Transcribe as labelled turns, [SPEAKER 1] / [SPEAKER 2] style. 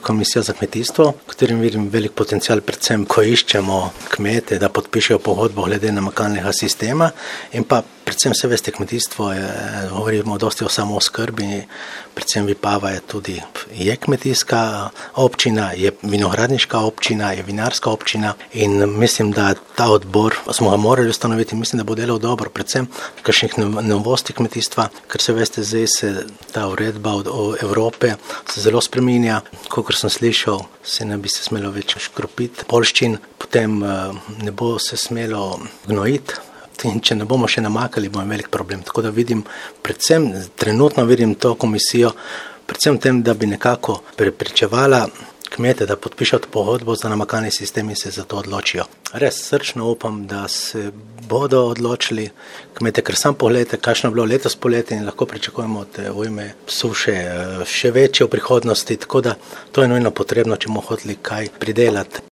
[SPEAKER 1] komisijo za kmetijstvo, v katerem vidim velik potencial, predvsem ko iščemo kmete, da podpišejo pogodbo glede namakalnega sistema in pa predvsem vse veste, kmetijstvo govorimo dosti o samooskrbi, predvsem Vipava je kmetijska občina, je vinogradniška občina, je vinarska občina in mislim, da ta odbor smo ga morali ustanoviti, mislim, da bo delal dobro, predvsem kakšnih novosti kmetijstva, ker se veste, zdaj se ta uredba od Evrope se zelo spreminja, kakor sem slišal, se ne bi se smelo več škropiti poljščin, potem ne bo se smelo gnojiti. In če ne bomo še namakali, bomo velik problem. Tako da trenutno vidim to komisijo, predvsem tem, da bi nekako prepričevala kmete, da podpišejo to pogodbo za namakalni sistem in se za to odločijo. Res srčno upam, da se bodo odločili kmete, ker sam pogledajte, kakšno je bilo letos poletje in lahko pričakujemo te ujme suše še večje v prihodnosti, tako da to je nujno potrebno, če bomo hoteli kaj pridelati.